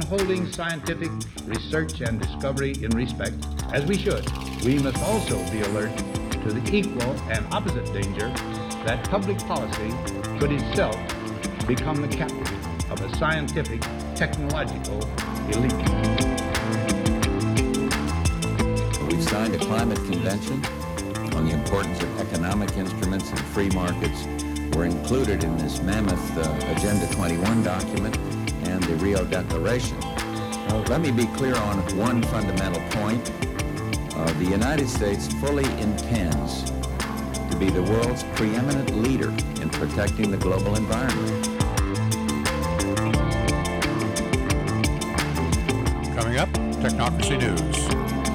holding scientific research and discovery in respect, as we should, we must also be alert to the equal and opposite danger that public policy could itself become the captive of a scientific, technological elite. We've signed a climate convention on the importance of economic instruments and free markets. Were included in this mammoth Agenda 21 document and the Rio Declaration. Let me be clear on one fundamental point. The United States fully intends to be the world's preeminent leader in protecting the global environment. Coming up, Technocracy News.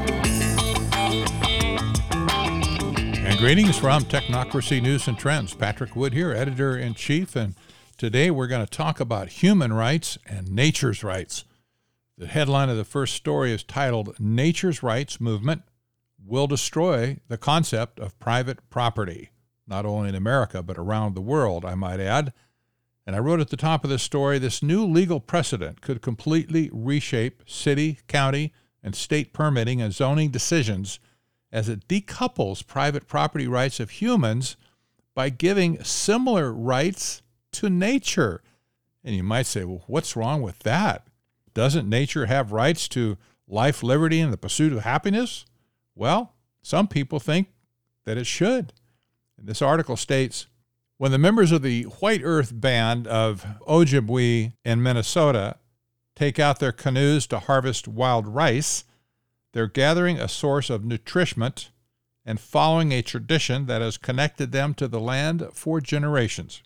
And greetings from Technocracy News and Trends. Patrick Wood here, Editor-in-Chief, and today we're going to talk about human rights and nature's rights. The headline of the first story is titled, Nature's Rights Movement Will Destroy the Concept of Private Property, not only in America, but around the world, I might add. And I wrote at the top of this story, this new legal precedent could completely reshape city, county, and state permitting and zoning decisions as it decouples private property rights of humans by giving similar rights to nature. And you might say, well, what's wrong with that? Doesn't nature have rights to life, liberty, and the pursuit of happiness? Well, some people think that it should. And this article states, when the members of the White Earth Band of Ojibwe in Minnesota take out their canoes to harvest wild rice, they're gathering a source of nutriment and following a tradition that has connected them to the land for generations.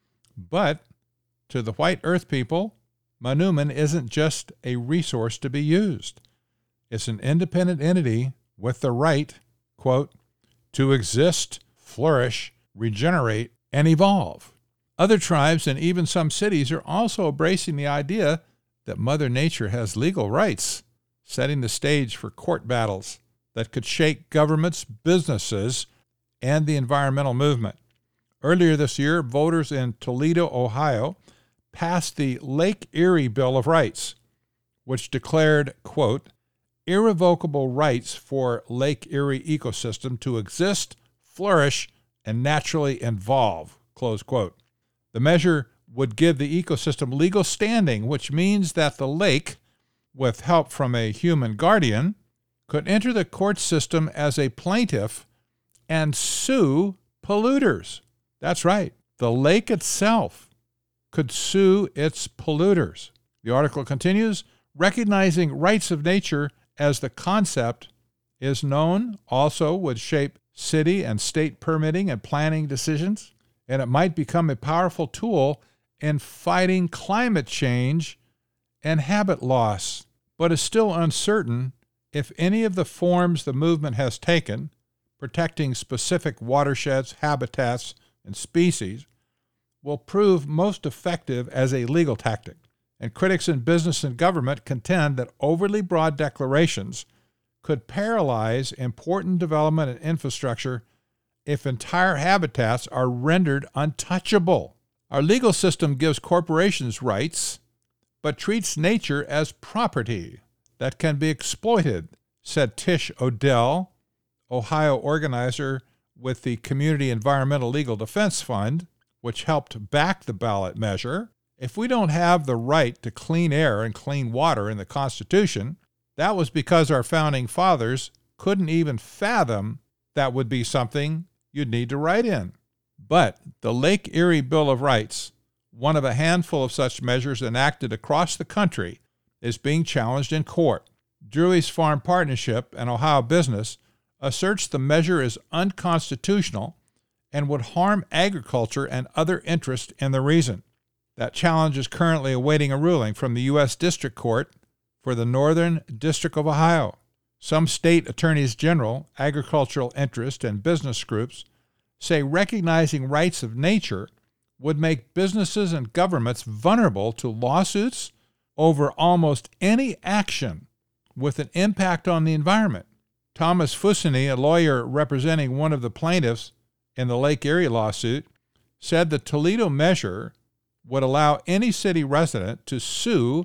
But to the White Earth people, Manoomin isn't just a resource to be used. It's an independent entity with the right, quote, to exist, flourish, regenerate, and evolve. Other tribes and even some cities are also embracing the idea that Mother Nature has legal rights, setting the stage for court battles that could shake governments, businesses, and the environmental movement. Earlier this year, voters in Toledo, Ohio, passed the Lake Erie Bill of Rights, which declared, quote, irrevocable rights for Lake Erie ecosystem to exist, flourish, and naturally evolve, close quote. The measure would give the ecosystem legal standing, which means that the lake, with help from a human guardian, could enter the court system as a plaintiff and sue polluters. That's right. The lake itself could sue its polluters. The article continues, recognizing rights of nature as the concept is known also would shape city and state permitting and planning decisions, and it might become a powerful tool in fighting climate change and habit loss, but is still uncertain if any of the forms the movement has taken, protecting specific watersheds, habitats, and species, will prove most effective as a legal tactic. And critics in business and government contend that overly broad declarations could paralyze important development and infrastructure if entire habitats are rendered untouchable. Our legal system gives corporations rights, but treats nature as property that can be exploited, said Tish Odell, Ohio organizer with the Community Environmental Legal Defense Fund, which helped back the ballot measure. If we don't have the right to clean air and clean water in the Constitution, that was because our founding fathers couldn't even fathom that would be something you'd need to write in. But the Lake Erie Bill of Rights, one of a handful of such measures enacted across the country, is being challenged in court. Drewry's Farm Partnership, an Ohio business, asserts the measure is unconstitutional and would harm agriculture and other interests in the region. That challenge is currently awaiting a ruling from the U.S. District Court for the Northern District of Ohio. Some state attorneys general, agricultural interest, and business groups say recognizing rights of nature would make businesses and governments vulnerable to lawsuits over almost any action with an impact on the environment. Thomas Fusini, a lawyer representing one of the plaintiffs in the Lake Erie lawsuit, said the Toledo measure would allow any city resident to sue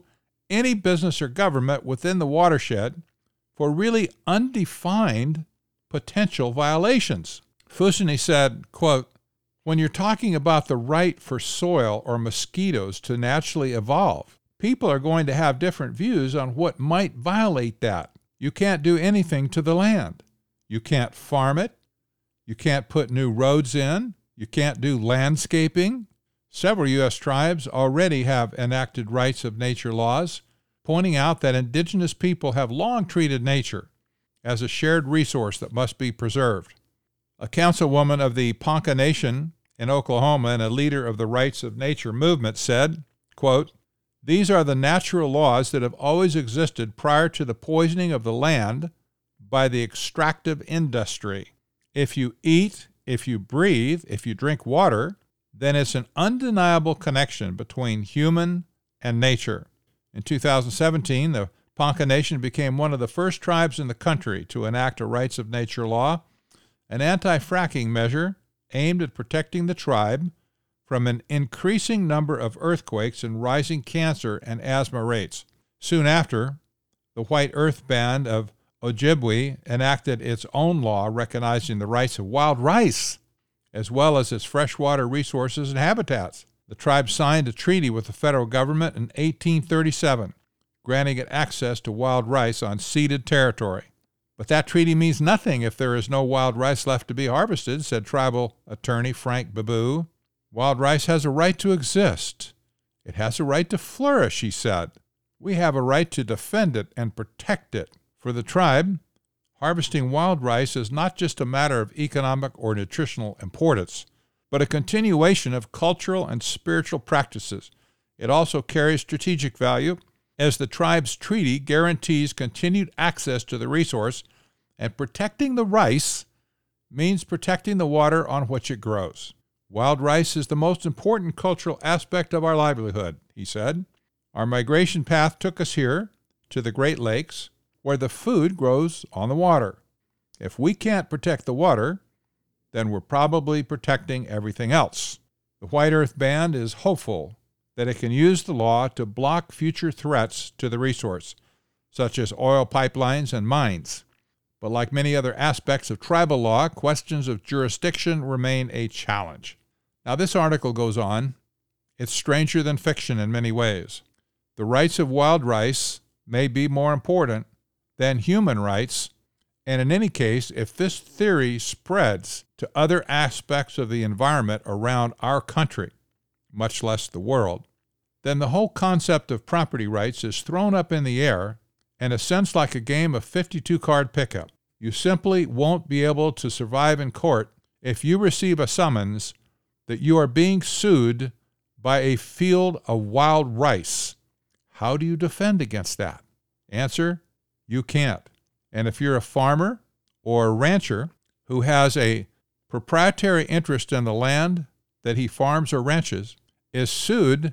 any business or government within the watershed for really undefined potential violations. Fusini said, quote, "When you're talking about the right for soil or mosquitoes to naturally evolve, people are going to have different views on what might violate that. You can't do anything to the land. You can't farm it. You can't put new roads in. You can't do landscaping." Several U.S. tribes already have enacted rights of nature laws, pointing out that indigenous people have long treated nature as a shared resource that must be preserved. A councilwoman of the Ponca Nation in Oklahoma and a leader of the Rights of Nature movement said, quote, "These are the natural laws that have always existed prior to the poisoning of the land by the extractive industry. If you eat, if you breathe, if you drink water, then it's an undeniable connection between human and nature." In 2017, the Ponca Nation became one of the first tribes in the country to enact a Rights of Nature law, an anti-fracking measure aimed at protecting the tribe from an increasing number of earthquakes and rising cancer and asthma rates. Soon after, the White Earth Band of Ojibwe enacted its own law recognizing the rights of wild rice, as well as its freshwater resources and habitats. The tribe signed a treaty with the federal government in 1837, granting it access to wild rice on ceded territory. But that treaty means nothing if there is no wild rice left to be harvested, said tribal attorney Frank Babu. Wild rice has a right to exist. It has a right to flourish, he said. We have a right to defend it and protect it. For the tribe, harvesting wild rice is not just a matter of economic or nutritional importance, but a continuation of cultural and spiritual practices. It also carries strategic value, as the tribe's treaty guarantees continued access to the resource, and protecting the rice means protecting the water on which it grows. Wild rice is the most important cultural aspect of our livelihood, he said. Our migration path took us here, to the Great Lakes, where the food grows on the water. If we can't protect the water, then we're probably protecting everything else. The White Earth Band is hopeful that it can use the law to block future threats to the resource, such as oil pipelines and mines. But like many other aspects of tribal law, questions of jurisdiction remain a challenge. Now, this article goes on. It's stranger than fiction in many ways. The rights of wild rice may be more important than human rights, and in any case, if this theory spreads to other aspects of the environment around our country, much less the world, then the whole concept of property rights is thrown up in the air in a sense like a game of 52-card pickup. You simply won't be able to survive in court if you receive a summons that you are being sued by a field of wild rice. How do you defend against that? Answer, you can't. And if you're a farmer or a rancher who has a proprietary interest in the land that he farms or ranches, is sued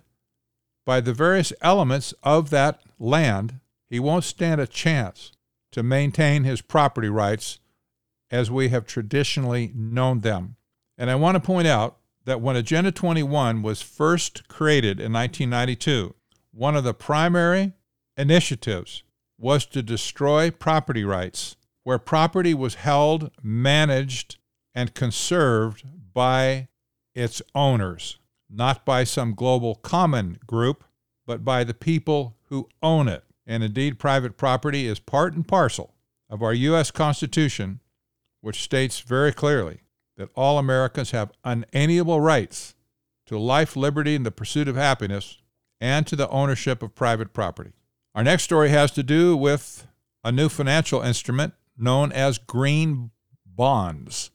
by the various elements of that land, he won't stand a chance to maintain his property rights as we have traditionally known them. And I want to point out that when Agenda 21 was first created in 1992, one of the primary initiatives was to destroy property rights, where property was held, managed, and conserved by its owners, not by some global common group, but by the people who own it. And indeed, private property is part and parcel of our U.S. Constitution, which states very clearly that all Americans have unalienable rights to life, liberty, and the pursuit of happiness, and to the ownership of private property. Our next story has to do with a new financial instrument known as green bonds.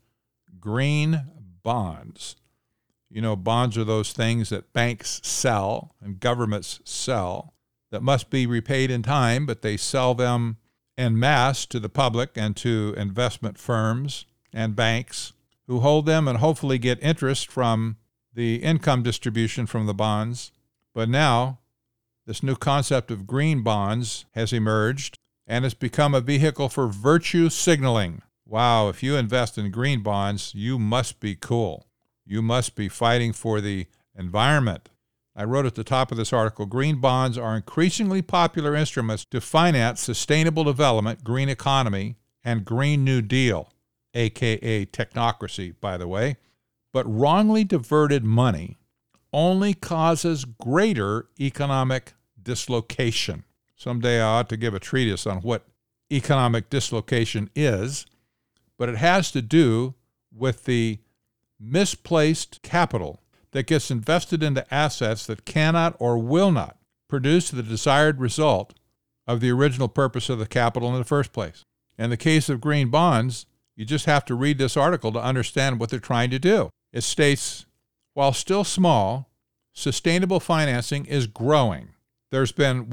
Green bonds. You know, bonds are those things that banks sell and governments sell that must be repaid in time, but they sell them en masse to the public and to investment firms and banks who hold them and hopefully get interest from the income distribution from the bonds. But now, this new concept of green bonds has emerged and has become a vehicle for virtue signaling. Wow, if you invest in green bonds, you must be cool. You must be fighting for the environment. I wrote at the top of this article, green bonds are increasingly popular instruments to finance sustainable development, green economy, and Green New Deal, aka technocracy, by the way. But wrongly diverted money only causes greater economic dislocation. Someday I ought to give a treatise on what economic dislocation is, but it has to do with the misplaced capital that gets invested into assets that cannot or will not produce the desired result of the original purpose of the capital in the first place. In the case of green bonds, you just have to read this article to understand what they're trying to do. It states, while still small, sustainable financing is growing. There's been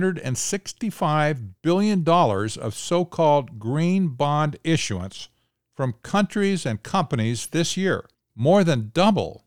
$165 billion of so-called green bond issuance from countries and companies this year, more than double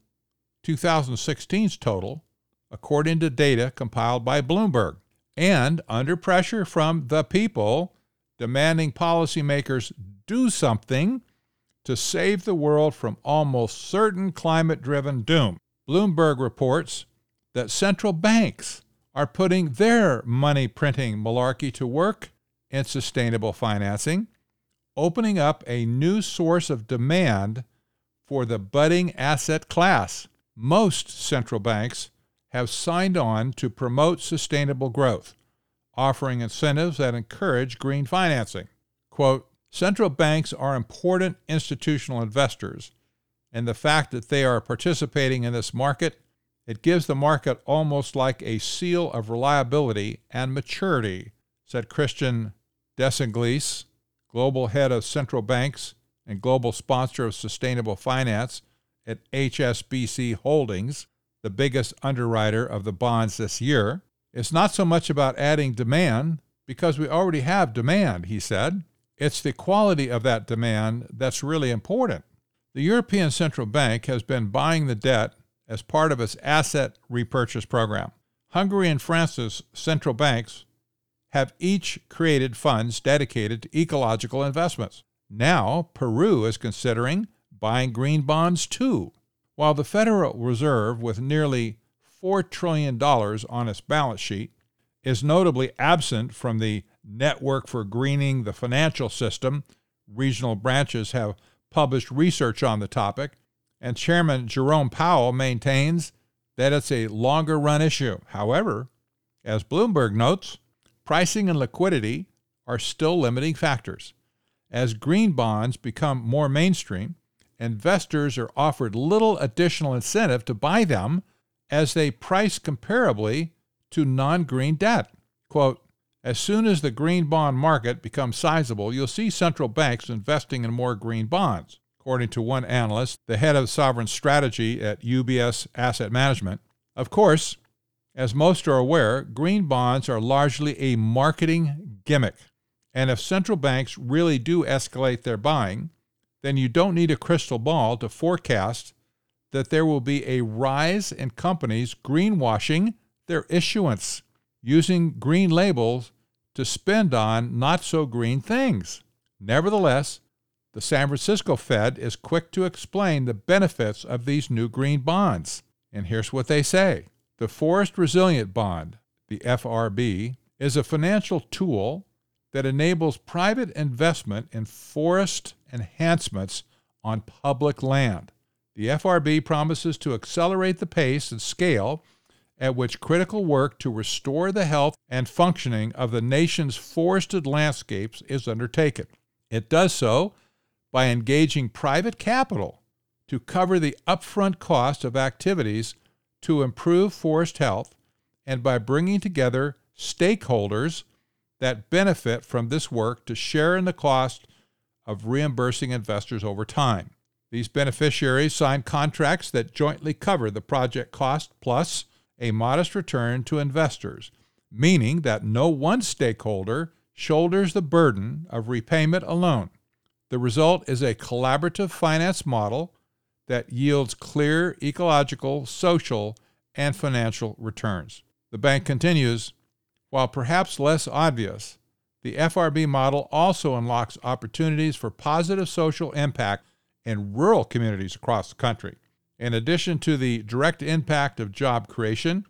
2016's total, according to data compiled by Bloomberg. And under pressure from the people demanding policymakers do something to save the world from almost certain climate-driven doom. Bloomberg reports that central banks are putting their money-printing malarkey to work in sustainable financing, opening up a new source of demand for the budding asset class. Most central banks have signed on to promote sustainable growth, offering incentives that encourage green financing. Quote, central banks are important institutional investors, and the fact that they are participating in this market, it gives the market almost like a seal of reliability and maturity, said Christian Desinglis, global head of central banks and global sponsor of sustainable finance at HSBC Holdings, the biggest underwriter of the bonds this year. It's not so much about adding demand, because we already have demand, he said. It's the quality of that demand that's really important. The European Central Bank has been buying the debt as part of its asset repurchase program. Hungary and France's central banks have each created funds dedicated to ecological investments. Now, Peru is considering buying green bonds too. While the Federal Reserve, with nearly $4 trillion on its balance sheet, is notably absent from the Network for Greening the Financial System, regional branches have published research on the topic, and Chairman Jerome Powell maintains that it's a longer-run issue. However, as Bloomberg notes, pricing and liquidity are still limiting factors. As green bonds become more mainstream, investors are offered little additional incentive to buy them as they price comparably to non-green debt. Quote, as soon as the green bond market becomes sizable, you'll see central banks investing in more green bonds. According to one analyst, the head of sovereign strategy at UBS Asset Management. Of course, as most are aware, green bonds are largely a marketing gimmick. And if central banks really do escalate their buying, then you don't need a crystal ball to forecast that there will be a rise in companies greenwashing their issuance, using green labels to spend on not-so-green things. Nevertheless, the San Francisco Fed is quick to explain the benefits of these new green bonds. And here's what they say. The Forest Resilient Bond, the FRB, is a financial tool that enables private investment in forest enhancements on public land. The FRB promises to accelerate the pace and scale at which critical work to restore the health and functioning of the nation's forested landscapes is undertaken. It does so by engaging private capital to cover the upfront cost of activities to improve forest health and by bringing together stakeholders that benefit from this work to share in the cost of reimbursing investors over time. These beneficiaries sign contracts that jointly cover the project cost plus a modest return to investors, meaning that no one stakeholder shoulders the burden of repayment alone. The result is a collaborative finance model that yields clear ecological, social, and financial returns. The bank continues, while perhaps less obvious, the FRB model also unlocks opportunities for positive social impact in rural communities across the country. In addition to the direct impact of job creation,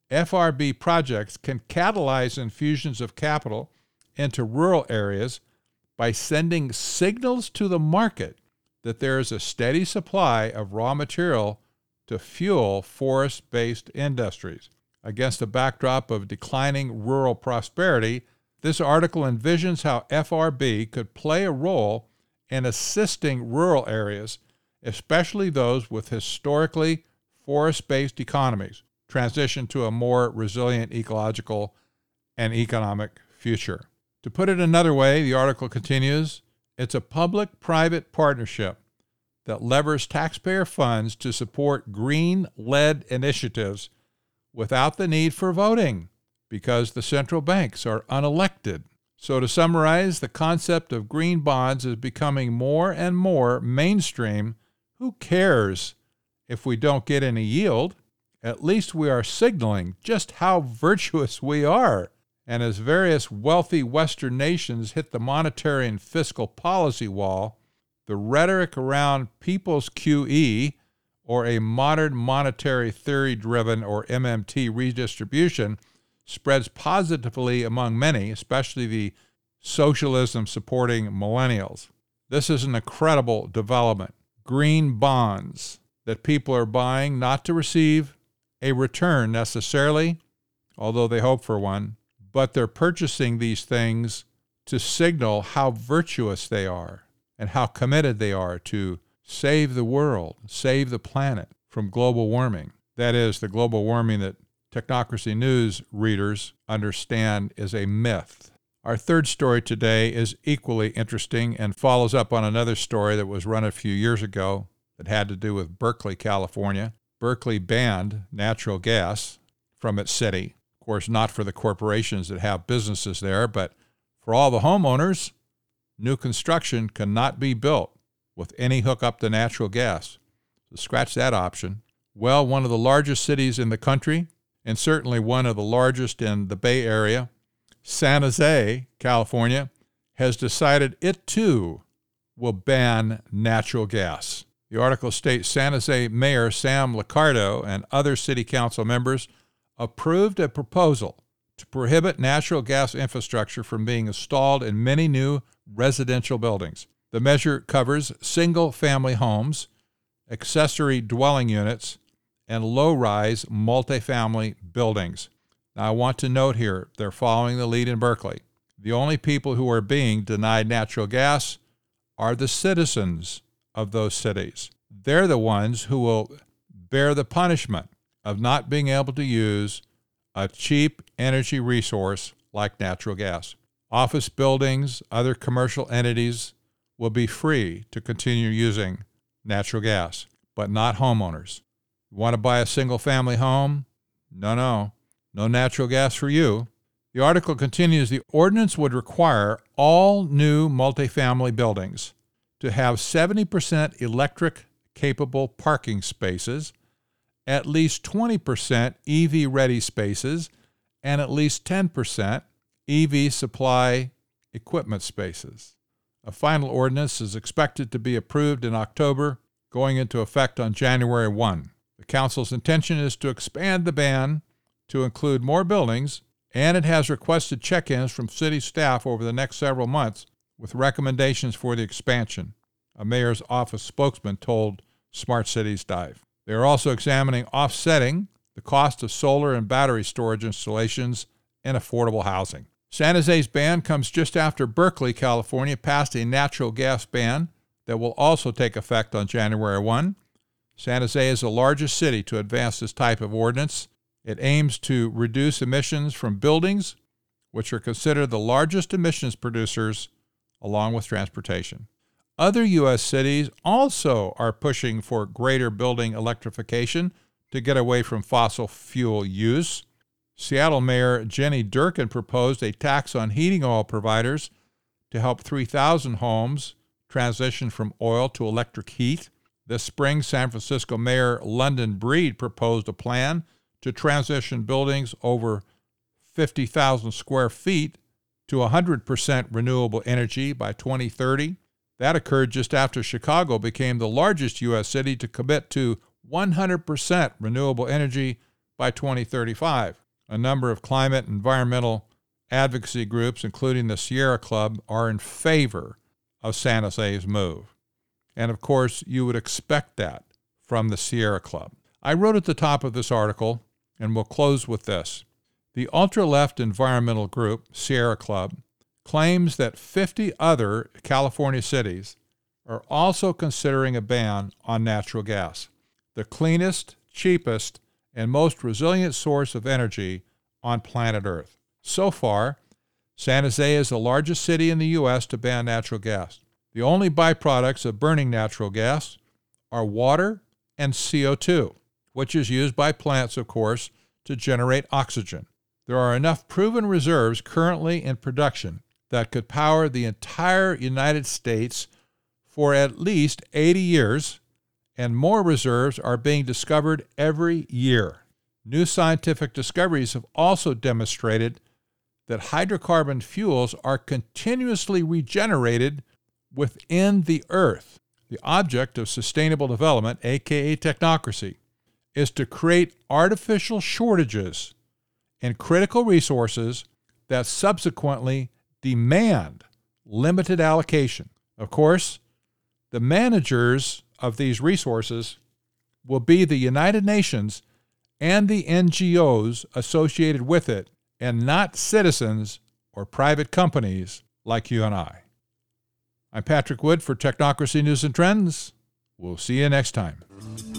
FRB projects can catalyze infusions of capital into rural areas by sending signals to the market that there is a steady supply of raw material to fuel forest-based industries. Against a backdrop of declining rural prosperity, this article envisions how FRB could play a role in assisting rural areas, especially those with historically forest-based economies, transition to a more resilient ecological and economic future. To put it another way, the article continues, it's a public-private partnership that levers taxpayer funds to support green-led initiatives without the need for voting, because the central banks are unelected. So to summarize, the concept of green bonds is becoming more and more mainstream. Who cares if we don't get any yield? At least we are signaling just how virtuous we are. And as various wealthy Western nations hit the monetary and fiscal policy wall, the rhetoric around people's QE, or a modern monetary theory-driven or MMT redistribution, spreads positively among many, especially the socialism-supporting millennials. This is an incredible development. Green bonds that people are buying not to receive a return necessarily, although they hope for one, but they're purchasing these things to signal how virtuous they are and how committed they are to save the world, save the planet from global warming. That is, the global warming that Technocracy News readers understand is a myth. Our third story today is equally interesting and follows up on another story that was run a few years ago that had to do with Berkeley, California. Berkeley banned natural gas from its city. Of course, not for the corporations that have businesses there, but for all the homeowners, new construction cannot be built with any hookup to natural gas. So scratch that option. Well, one of the largest cities in the country, and certainly one of the largest in the Bay Area, San Jose, California, has decided it too will ban natural gas. The article states San Jose Mayor Sam Liccardo and other city council members approved a proposal to prohibit natural gas infrastructure from being installed in many new residential buildings. The measure covers single-family homes, accessory dwelling units, and low-rise multifamily buildings. Now, I want to note here, they're following the lead in Berkeley. The only people who are being denied natural gas are the citizens of those cities. They're the ones who will bear the punishment of not being able to use a cheap energy resource like natural gas. Office buildings, other commercial entities will be free to continue using natural gas, but not homeowners. You want to buy a single-family home? No natural gas for you. The article continues, the ordinance would require all new multifamily buildings to have 70% electric-capable parking spaces, at least 20% EV-ready spaces, and at least 10% EV supply equipment spaces. A final ordinance is expected to be approved in October, going into effect on January 1. The council's intention is to expand the ban to include more buildings, and it has requested check-ins from city staff over the next several months with recommendations for the expansion, a mayor's office spokesman told Smart Cities Dive. They are also examining offsetting the cost of solar and battery storage installations in affordable housing. San Jose's ban comes just after Berkeley, California, passed a natural gas ban that will also take effect on January 1. San Jose is the largest city to advance this type of ordinance. It aims to reduce emissions from buildings, which are considered the largest emissions producers, along with transportation. Other U.S. cities also are pushing for greater building electrification to get away from fossil fuel use. Seattle Mayor Jenny Durkan proposed a tax on heating oil providers to help 3,000 homes transition from oil to electric heat. This spring, San Francisco Mayor London Breed proposed a plan to transition buildings over 50,000 square feet to 100% renewable energy by 2030. That occurred just after Chicago became the largest U.S. city to commit to 100% renewable energy by 2035. A number of climate and environmental advocacy groups, including the Sierra Club, are in favor of San Jose's move. And of course, you would expect that from the Sierra Club. I wrote at the top of this article, and we'll close with this. The ultra-left environmental group, Sierra Club, claims that 50 other California cities are also considering a ban on natural gas, the cleanest, cheapest, and most resilient source of energy on planet Earth. So far, San Jose is the largest city in the U.S. to ban natural gas. The only byproducts of burning natural gas are water and CO2, which is used by plants, of course, to generate oxygen. There are enough proven reserves currently in production that could power the entire United States for at least 80 years, and more reserves are being discovered every year. New scientific discoveries have also demonstrated that hydrocarbon fuels are continuously regenerated within the earth. The object of sustainable development, aka technocracy, is to create artificial shortages in critical resources that subsequently demand limited allocation. Of course, the managers of these resources will be the United Nations and the NGOs associated with it, and not citizens or private companies like you and I. I'm Patrick Wood for Technocracy News and Trends. We'll see you next time.